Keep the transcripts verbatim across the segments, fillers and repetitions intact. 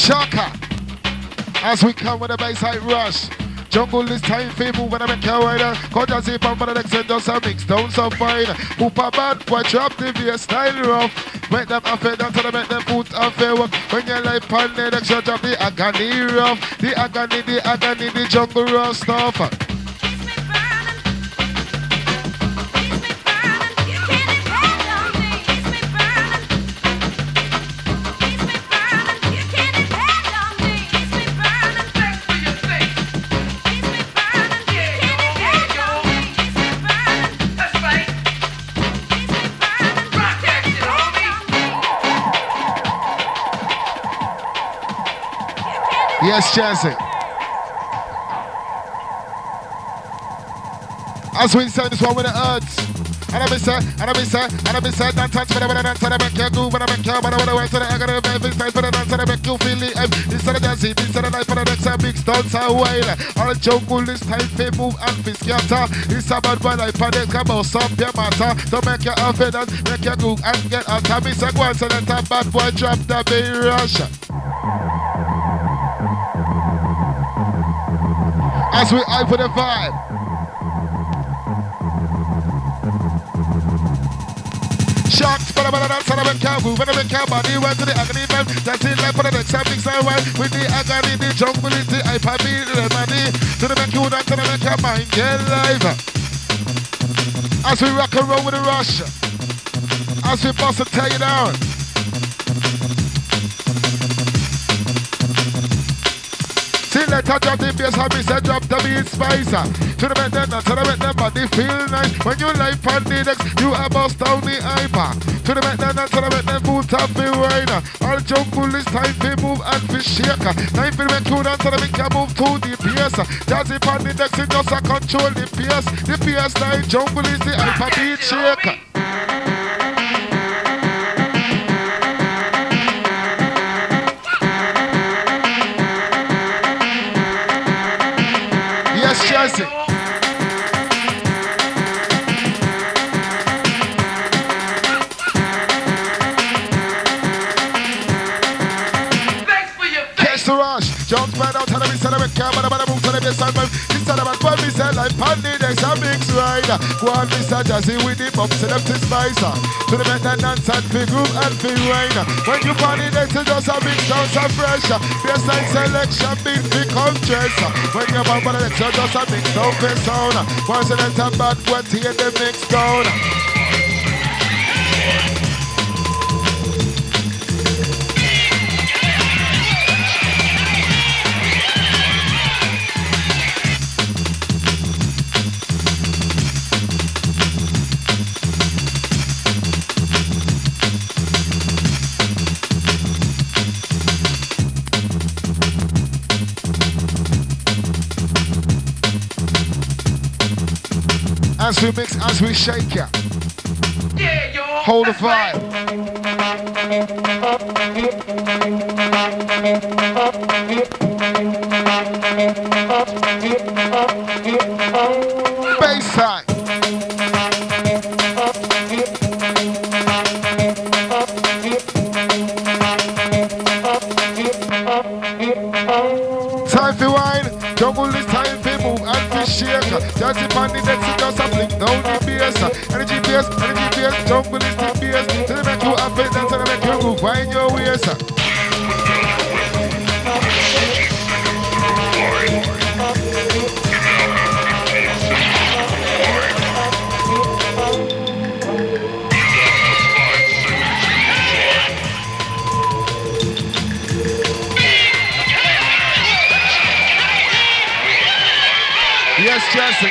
Shaka. As we come with a bass-high rush. Jungle is time for move and I make your rider. Cause just if I'm for the next and just a mix down so fine. Poop a bad boy, drop the V S style rough. Make them affair down to the make them foot affair work. When your life on the next shot of the agony rough. The agony, the agony, the jungle rough stuff. Yes, Jazzy. As we say this one with the odds. And I be say, and I be say, and I be say, don't touch me, but I don't touch me, can't do, but I don't care, but I want to I got to make this nice, but I don't touch me, you feel it. This is the Jazzy, this is the life for the next big stunts are wild. All the jungle this time, they move and be scatter. This about my life, and they come out, some your matter. To make your confidence, make your go and get out. I be say, once and then a bad boy drop the big rush. As we eye for the vibe. Shocked, but I'm not outside of a cow, when I'm a cow body, went to the agony man. That's it, like for the next time, mix I went with the agony, the jungle, the iPad, the money. To the make you not to the make your mind get live. As we rock and roll with the rush. As we bust and tear you down. See, let her drop the bass, and me say drop the beat spicer. To the bed, to the bed, the body feel nice. When you life on the next, you are bust down the hyper. To the bed, to the bed, the boot up the rider. All jungle is time to move and to shake. Time to make you down to the make you move to the pace. Jazzy on the next, it just a control the pace. The pace like jungle is the hyper beat shaker. Jazzy. Catch the rush, jump right out, and I'm inside of a car, but I'm going to move to the best side. Instead of a twelve, me say like Pandy, there's a mix rider. Go on, Mister Jazzy with the bumps and empty spicer. To the better dance and big groove and big rain. When you party, there's just a mix down some pressure. There's like selection, big big contrast. When you're bump on the next, just a mix down the sound. Once in a time, bad, wet, here the mix down. As we mix, as we shake ya. Yeah, yo. Hold the vibe. Bass side. Time for wine. Jungle is time for move and for shake. Just if I need it, just a blink down the bass. Energy bass, energy bass, jungle is the bass. To the make you happy, dance and make you move, wind your waist. Yes, Jesse.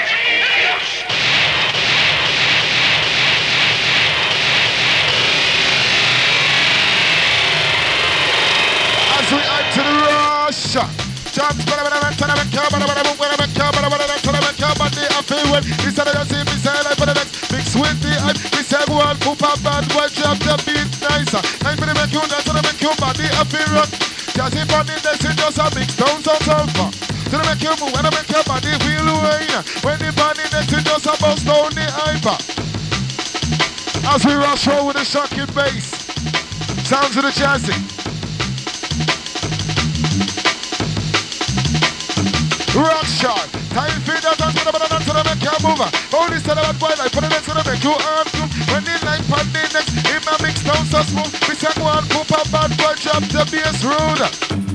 As we enter the rush, jump, but I'm not going to make you, but I'm not going to make you, but I'm not going to make you, but I feel when he said, I see me say, I put the next mix with the hype. He said, one, poop up, bad boy, drop the beat nicer. I'm going to make you, that's going to make you, body up in rock. Just if I need this, it's just a mix, down so tough. To the make you move, and I make your body feel rain. When the body next to just a bust down the hyper. As we rush roll with a shocking bass. Sounds of the Jazzy. over. Only son of a boy like for the next one make you arm to. When the light pan the next, in my mix down so smooth. We say one poop a bad boy drop the bass rude.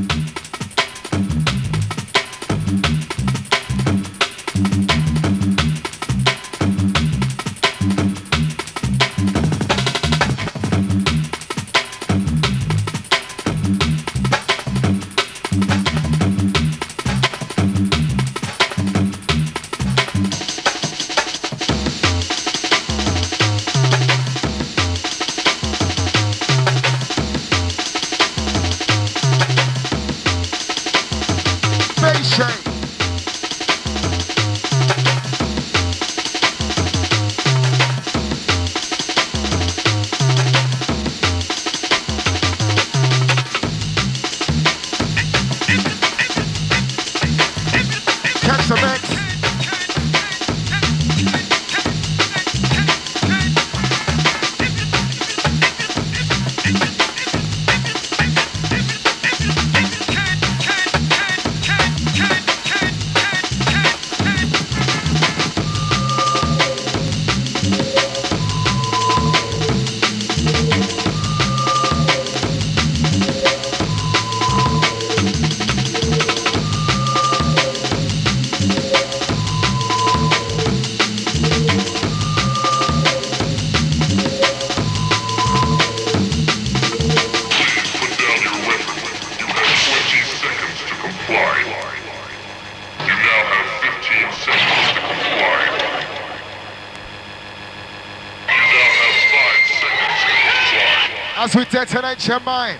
As we detonate your mind.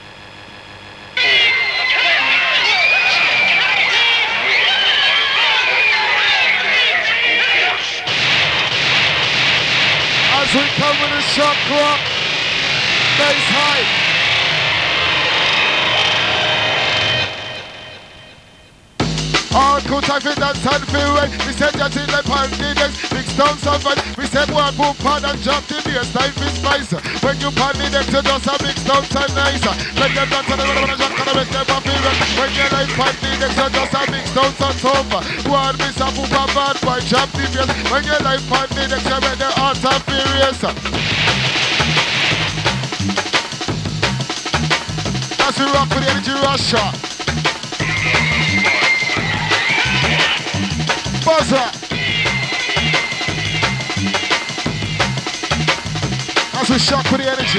As we come with a shock rock, bass high. All good time for dance and feel well. We said that in the pandemics, mix down some fun. We said one boom pad and jump the bass time for spice. When you pan the next to just a mix down so nice. When you dance and the rhythm and the jump and make them a feel well. When you like pan the next to just a mix down so tough. One miss a boom a bad boy jump the bass. When you like pan the next to make the heart and furious. As we rock with the energy Russia. Buzzer. As we shock with the energy.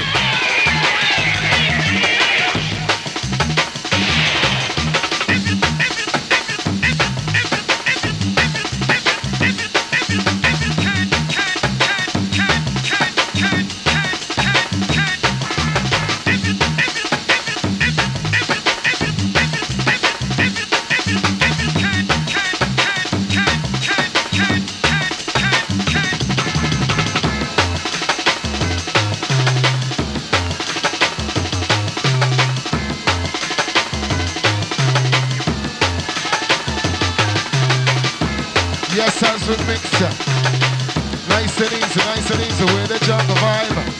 As we mix it. Nice and easy, nice and easy with the jungle vibe.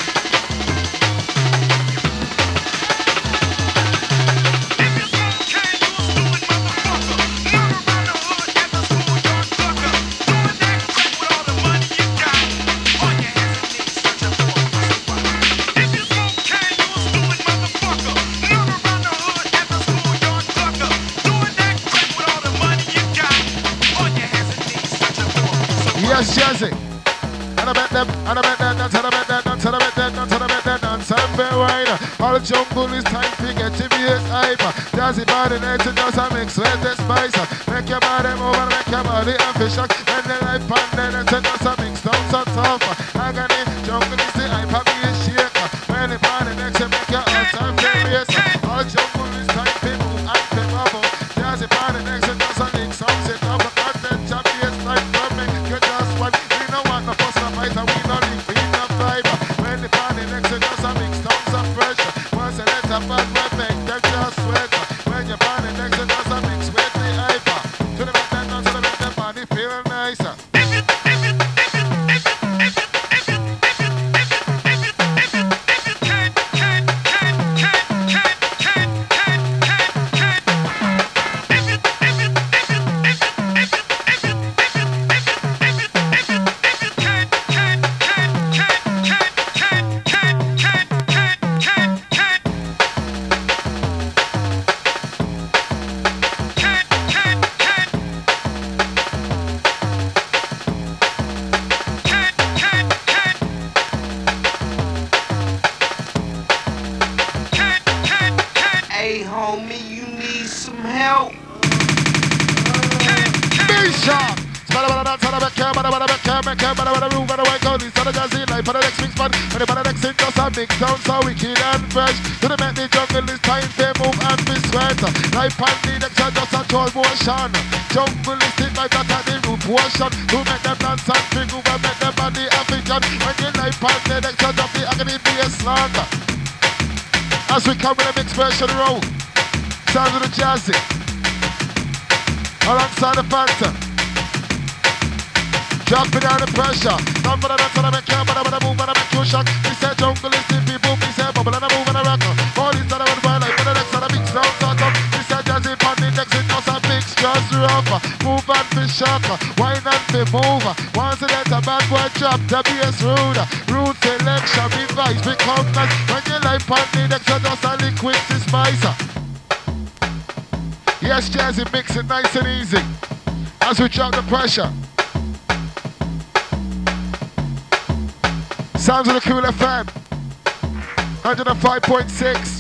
Yes, Jazzy. And I bet them, and I bet that dance, and I bet that dance, and I bet that dance, and I bet that dance, and be wine. All jungle is time to get to be a hype. Jazzy body next to just a mix with the spice. Make your body move and make your body official. When the life and then it's just a mix down so tough. Agony, jungle is the hype, and be a shaker. When the body next to make your heart and furious. All jungle is time to move and to bubble. Jazzy body next to just a mix down so tough. And then jump the like drumming. You just want, we don't want no fuss, no fight, and we don't need we no vibe. When the party next to just a mix down some pressure. Once a letter bad man make them just sweat. When your party next to just a mix with the hyper. To the make them dance, to the make them body feel nicer. Nation. Spell about that, spell about care, about about about care, about care, about about the room, about the way go. These are the jazzy life, but the next mix fun. But the next thing just a mix sound so wicked and fresh. To the met the jungle is time to move and be sweat. Life and the next are just a troll motion. Jungle is thick like that at the root portion. To make them dance and bring over, make them body African. When you life and the next are just the agony be a slander. As we come with a mixed version roll. Sounds of the jazzy. Alongside the Phantom. Dropping down the pressure. None but that's what I make care, but I move and I make you shock. He said jungle is tippy boom, he said bubble and I move and I rock. All these that I would buy like for the next and I mix down sort of. He said jazzy pan the next it does a mix just rough. Move and be shocker, wine and be mover. Once you let a bad boy drop, the bass ruder. Root selection, be vice, become nice. When you like pan the next it does a liquid to spicer. Yes, jazzy mix it nice and easy. As we drop the pressure. Sounds of the Cool F M, one oh five point six.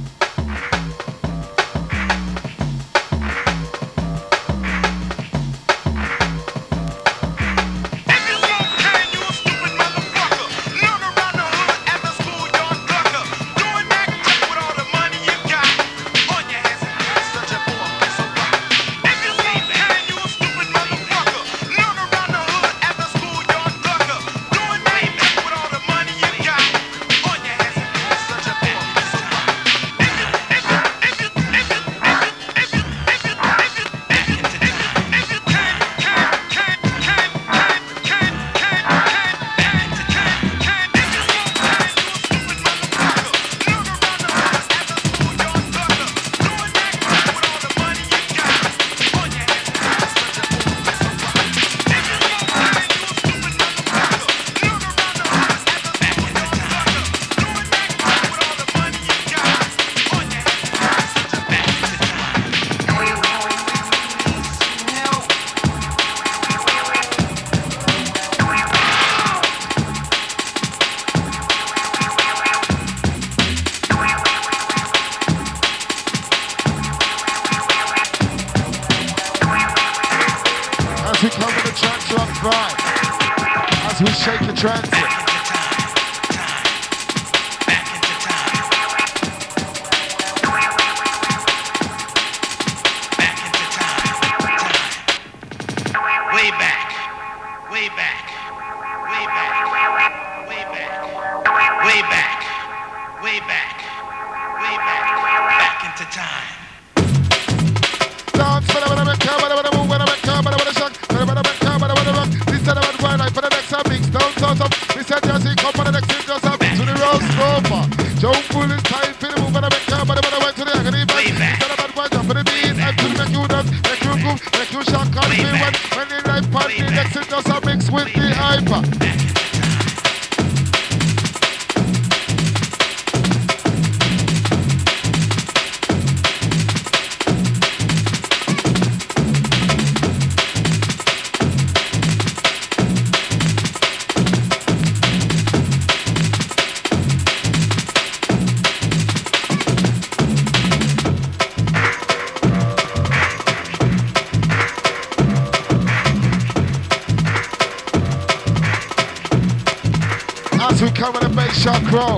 Shock roll.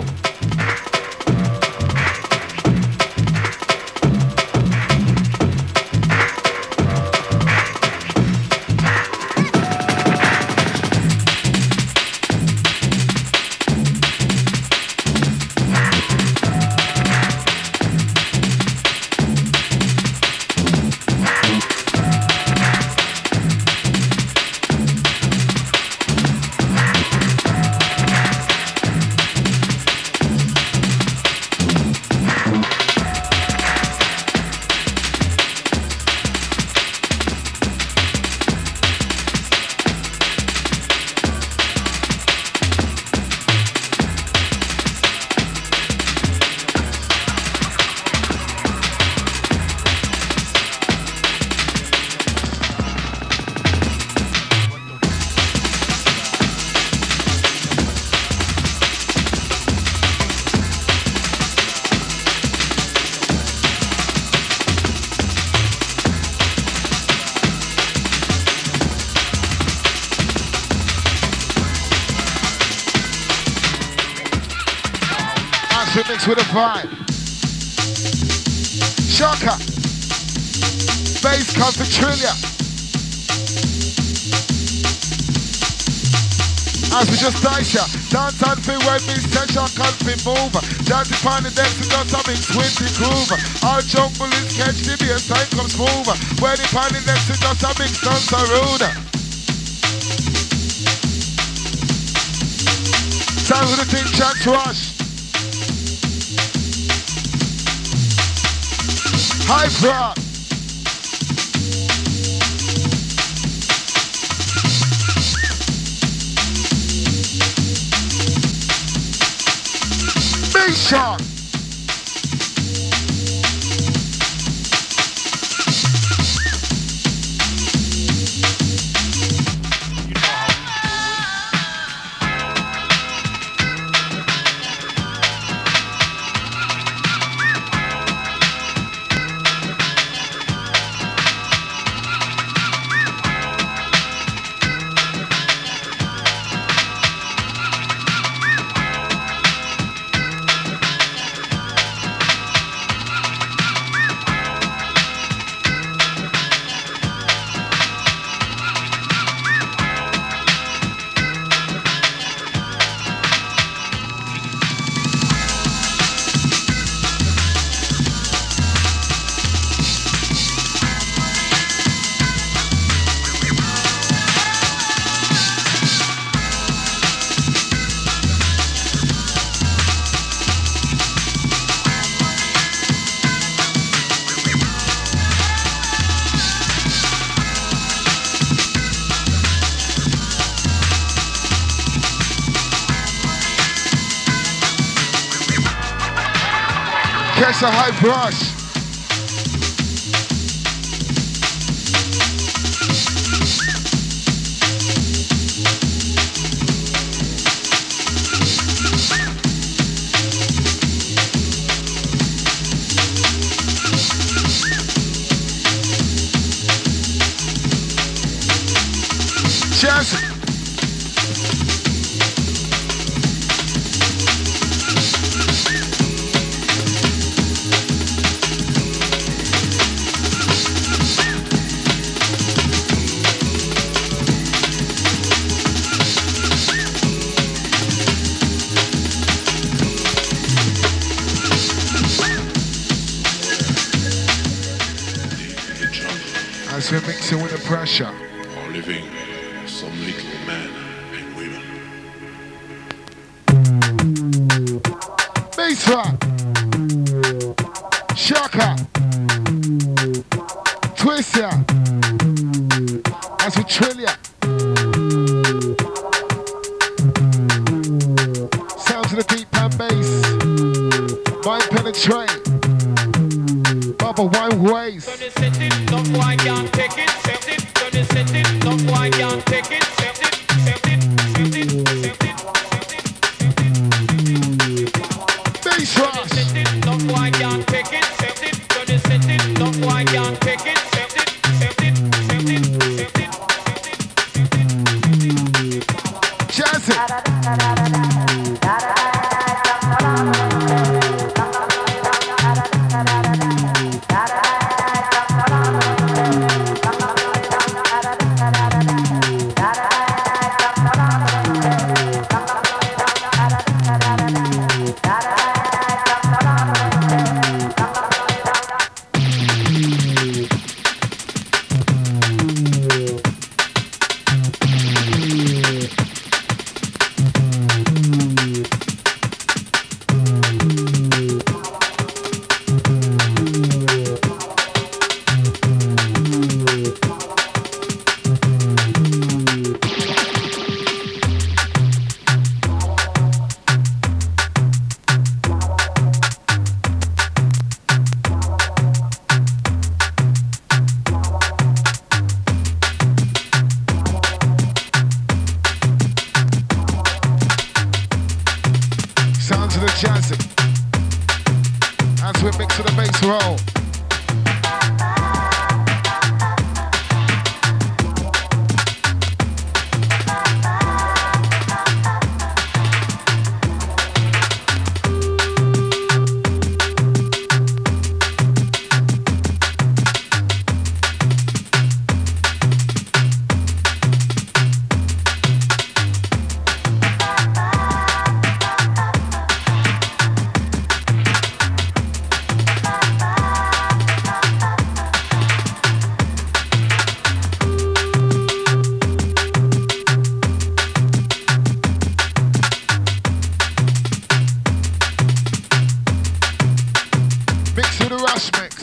mix with a vibe. Shaka. Bass comes for Trillia. As we just dice ya, dance and feel word means tension, can't be move. Jazz upon the decks and just a mix with the groove. Our jungle is catch the bass time comes smooth. Where the pan the decks and just a mix dance a rude. Sounds of the thing, chance rush. High frog. Shot. Catch the high brush. Cheers. As we're mixing with the pressure. Are living some little men and women. Bass rock. Shaka. Twist ya. As we trill ya. Sounds of the deep and bass. Mind penetrate. Baba wine ways. Bass rush. Jazz it. As we mix with the bass roll. Rush mix.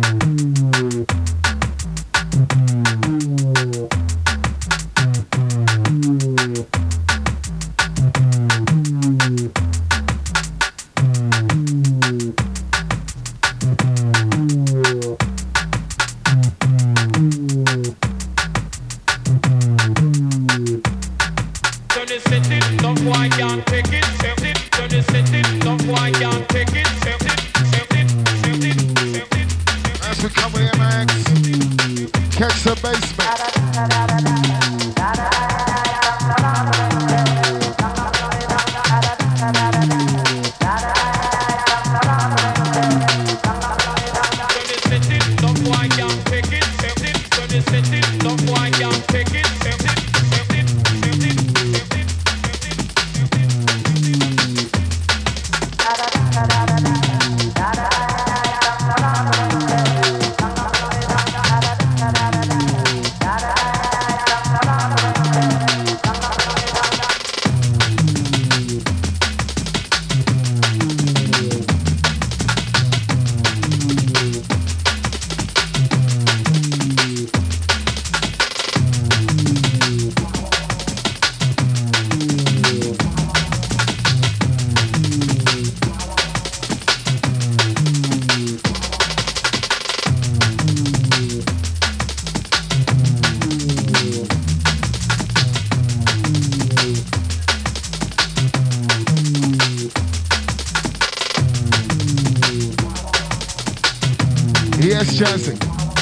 Yes, Jazzy.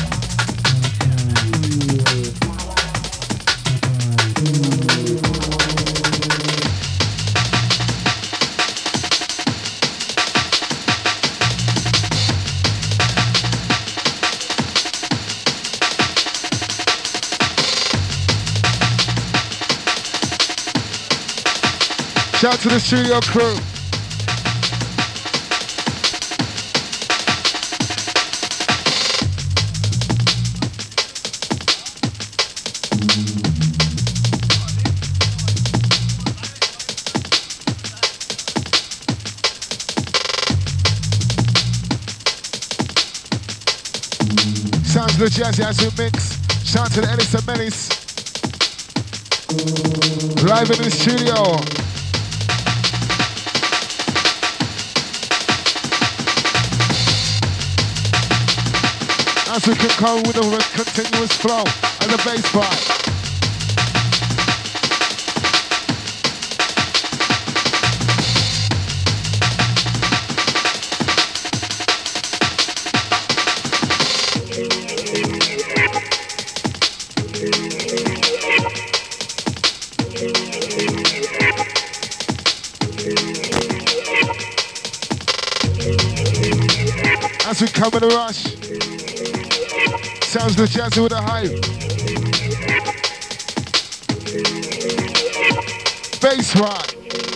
Shout out to the studio crew. Sounds the Jazzy as we mix. Shout out to the Ellis and Menace. Live in the studio. As we can come with a continuous flow and the bass part. As we come in a rush. Sounds the Jazzy with a hype. Bass rock.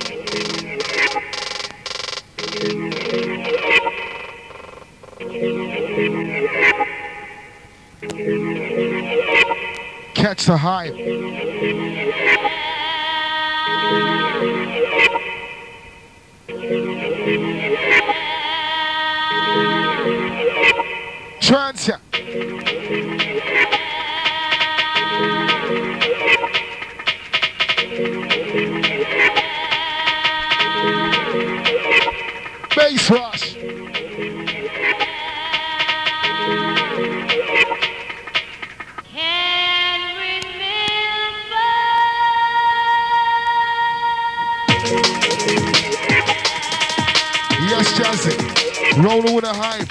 Catch the hype. Trance ya. Bass rush. Can remember. Yes, Jazzy. Rolling with a hype.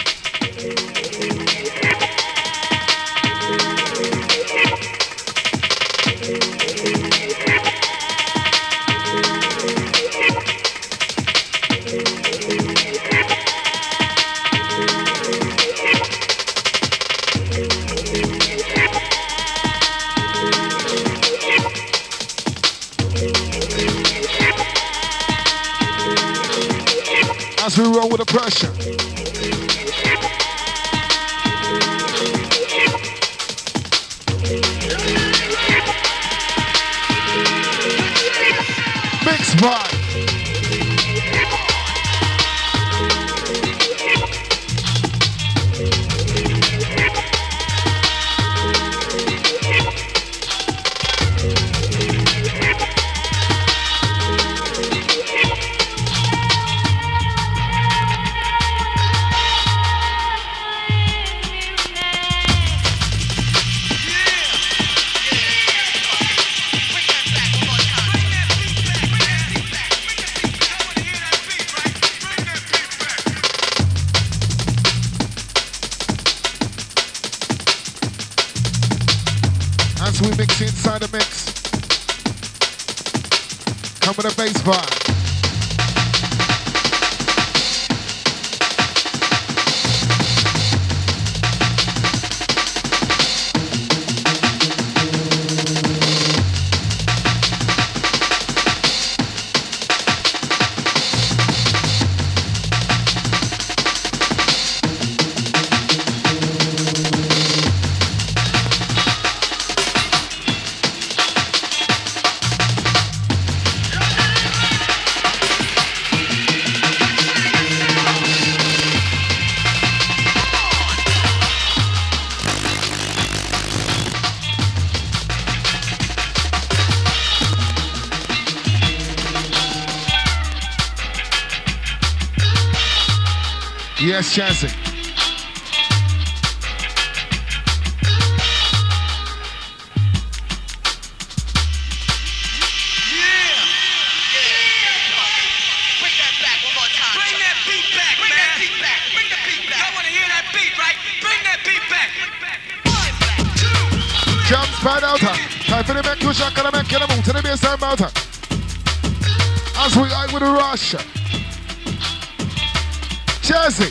As we roll with the pressure. Mix vibe. As we mix inside the mix. Come with a bass vibe. Yes, Chazzy. Jumps bad out. Time for the make you shock and make you move to the baseline mountain. As we are with the rush. Chazzy.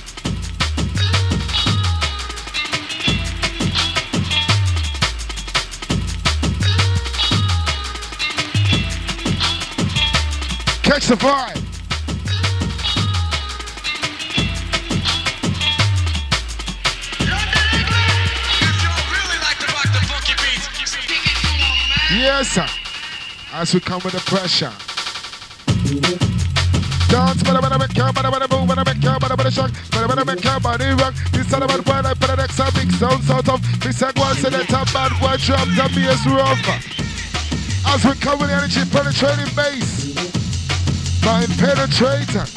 Catch the vibe. Yes, sir. As we come with the pressure. Dance, but I'm make your body, but I'm make your body, but shock, but I'm make your body rock. This is about when I put an extra big sound out of. This is one set the top bad boy drop the bass rough. As we come with the energy penetrating bass. Mind penetrator.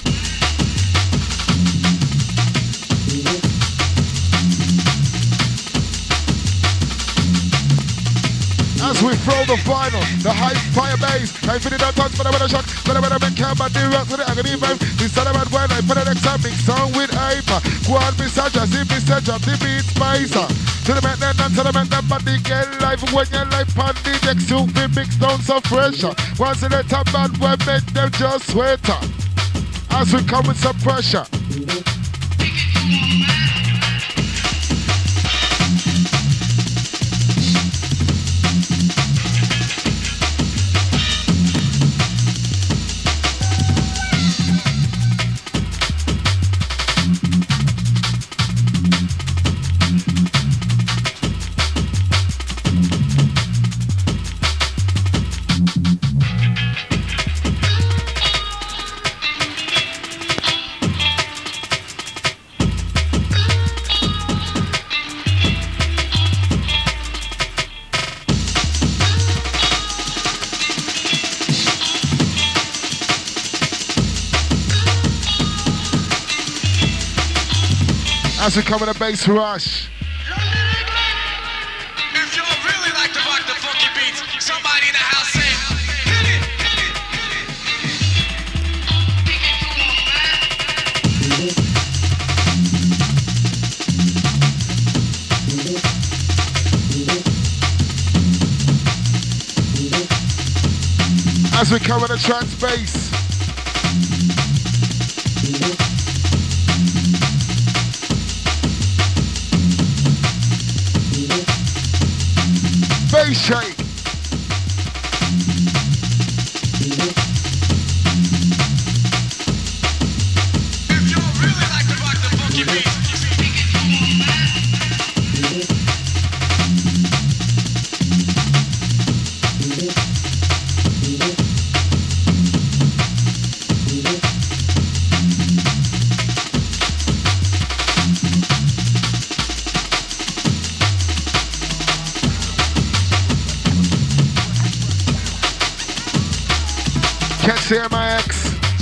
As we throw the final, the high fire bass. I feel it on touch, but I'm gonna shock, but I'm gonna make your body rock with the agony vibe. This is about when I put an extra big song with hyper. Go on, Mister Just if Mister Drop the beat spicer. To the man, then to the man, that body get live. When your life on the deck, you be mixed down so fresh. Once in the top band, we make them just sweat. As we come with some pressure. As we come in a bass rush. If you really like to rock the funky beats, somebody in the house say, hit it, hit it. As we come in a trance bass. Bass shake. if you really like to rock the funky beats. Catch the M I X.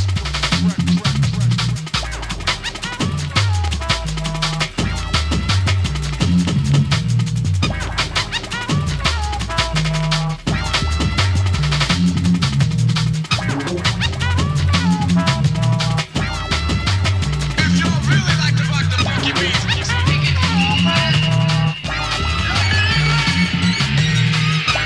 If you really like to rock the funky beats.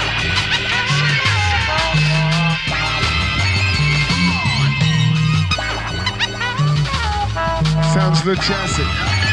with Chelsea.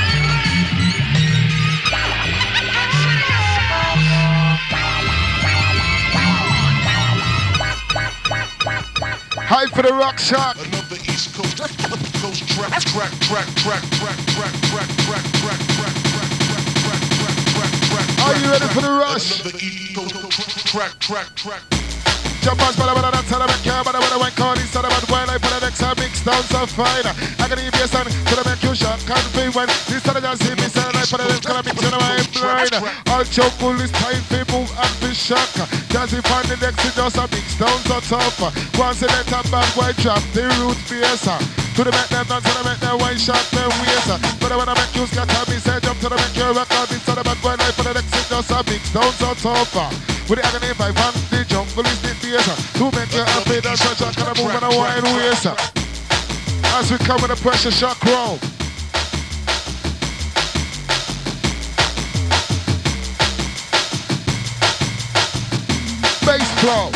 Hype for the Rock Shark. Another East Coast, Coast track, track, track, track, track, track, track, track, track, track, track, track, track, track. Are you ready for the rush? Another East Coast track, track, track. Jumpers, but I'm not telling me, but I'm not calling, so I'm not while I put an extra mix down so fine. I can even son to the make you shot, can't be when this time I just see me, so I put an extra mix in my blind. All choke full this time, people and be shock. Just if on the next, it just a mix down so tough. Once in that bad white drop, the root bass. To the make them dance, to the make them one shot, them waist. But I wanna make you scatter me, say jump to the make you record, this time about when I put an extra just a mix down so tough. With the agony by Van, the jungle is the theater. To make you happy, that's such a kind of move and a wine waist. As we come with a pressure shock roll. Bass flow.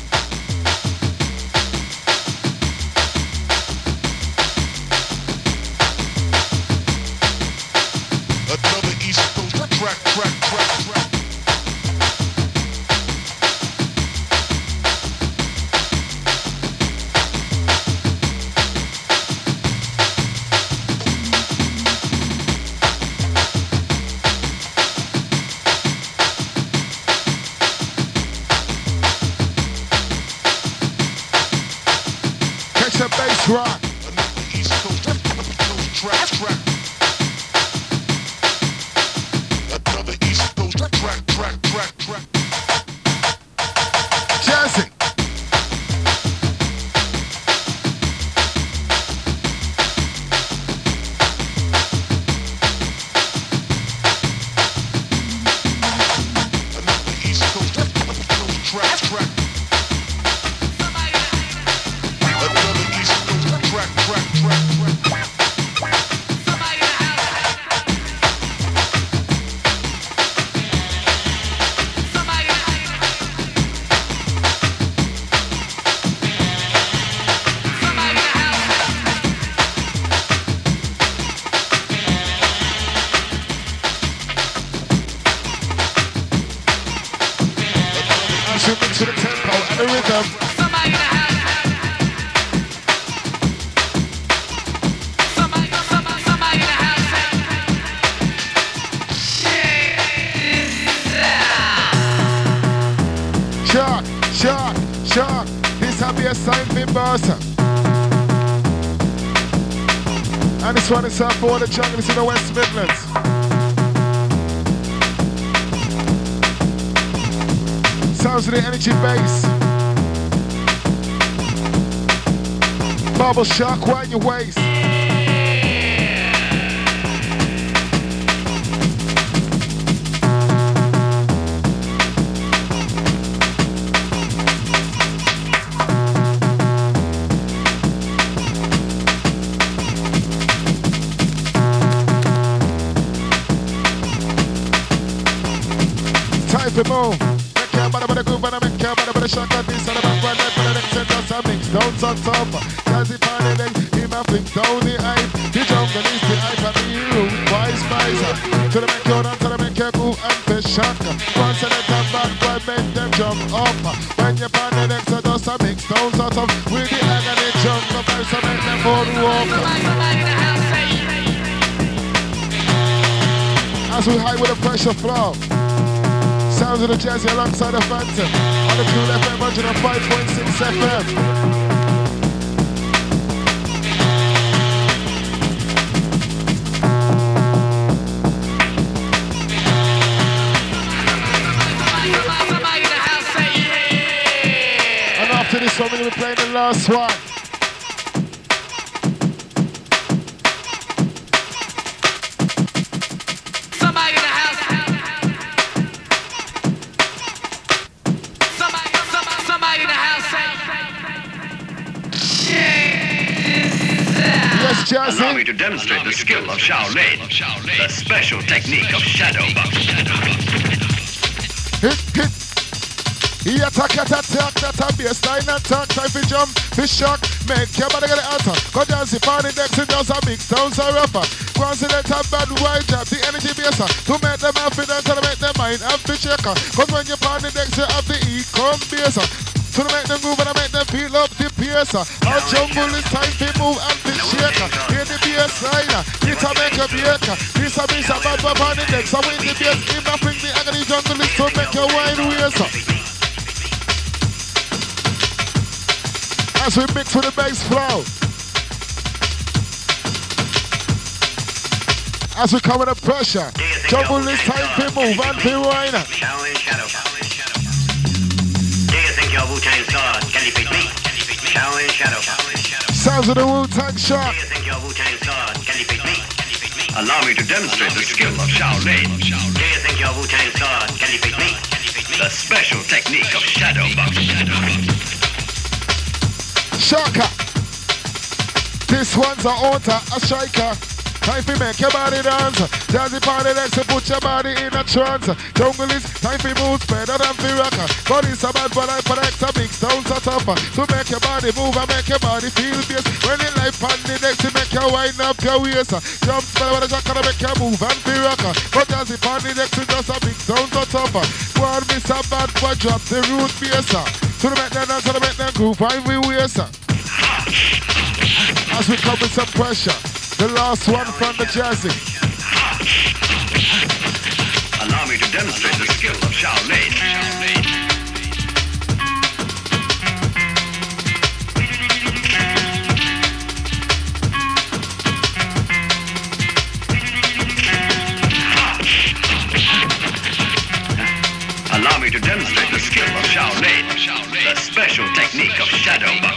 Another East Coast track, track, track, track. Catch the bass rock. Another East Coast track, track. Another East Coast track, track, track, track. Jazzy. Another East Coast track, track. Another East Coast track, track, track, track. As we mix with the tempo and the rhythm. Somebody in the house. Somebody, somebody, somebody in the house. Shark, shark, shark. This will be a sign for Barca. And this one is up for all the jungles in the West Midlands. Sounds of the energy bass. Bubble shark, wind your waist. Time for move. But I'm group and I make care, but I'm gonna shock at this and I'm gonna let the next set us a mix down on top. Jazzy party then, him a fling down the hype. The jungle is the hype and the room, wise spicer. To the make you dance, to the make you cool and fish shock. Once and let them back, boy, make them jump up. When you party next to just a mix down on top. With the agony jungle vibes, so make them all walk. Somebody in the house. As we high with the pressure flow. Sounds of the Jazzy alongside the Phantom on the Cool F M one oh five point six F M. Somebody in the house say yeah. And after this one, we're going to be playing the last one. Somebody in the house. Somebody, somebody, somebody in the house say Yes, Jazzy. Allow me to demonstrate the skill of Shaolin, the special technique of shadow boxing. Hit, hit. He attack, attack, attack, that a baseline attack, time for jump, for shock, make your body get the altar. Cause Jazzy party next and just a mix, sounds a rapper. Once they have bad white job, the energy baser. To make them happy dance and make them mind happy shaker. Cause when you party next you have the e-com baser. To make them move and I make them feel up the piercer. Our jungle is time to move and to shaker. Hear the bass liner, this a make a baker. This a miss a bad bop on the neck. So when the bass in I bring the agony jungle is to make your wine waster. As we mix with the bass flow. As we come with the pressure. Jungle is time to move and to wine. Shaolin Shadow. Do you think your Wu-Tang sword can defeat me? Shaolin Shadow. Sounds of the Wu-Tang Shark. Do you think your Wu-Tang sword can defeat me? Allow me to demonstrate the skill of Shaolin. Do you think your Wu-Tang sword can defeat me? The special technique of Shadow Box. Shaka. This one's a altar, a striker. Time to make your body dance. Jazzy party next to put your body in a trance. Jungle is time to move better than the rocker. But it's a bad but I for extra big stones are tougher. To make your body move and make your body feel bass. When in life on the next to make you wind up your waist. Jump spell with a jack and make you move and the rocker. But Jazzy party next to just a big stones are tougher. Go on miss a bad boy drop the root bass. To the make them dance, to the make them groove and we waste. As we come with some pressure. The last one from the Jazzy. Allow me to demonstrate the skill of Shaolin. Shaolin. Allow me to demonstrate the skill of Shaolin. The special technique of Shadow Box.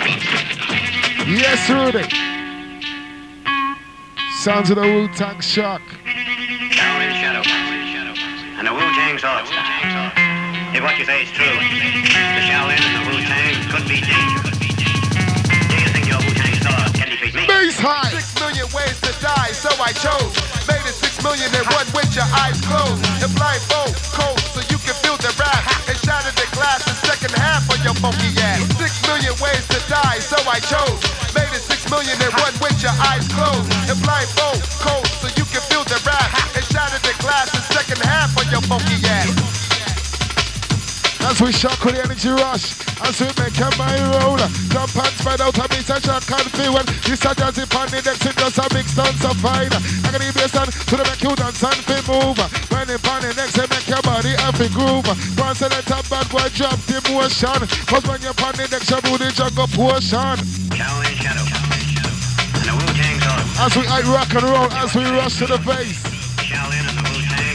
Yes, Rudy. Sounds of the Wu-Tang Shark. Shaolin Shadow. And the Wu-Tang sword. If what you say is true, the Shaolin and the Wu-Tang could be dangerous. Do you think your Wu-Tang sword can defeat me? Bass high. Six million ways to die, so I chose. Made it six million in one with your eyes closed. And blindfold, cold, so you can feel the rap. And shatter the glass in second half on your funky ass. Six million ways to die, so I chose. Made it six million in one with your eyes closed. And blindfold, cold, so you can feel the rap. And shatter the glass in second half on your funky ass. As we shock with the energy rush, as we make a mind roll, jump and spread out a mix and shock and feel when this a Jazzy pan the next, it just a mix dance so fine. I can even stand to the make you dance and feel move. When it pan the next, it make your body happy groove. Once you let a bad boy drop the motion, cause when you pan the next, you do the jungle portion. Shaolin Shadow. And the Wu-Tang sword. As we I rock and roll, as we rush to the base. Shaolin and the Wu-Tang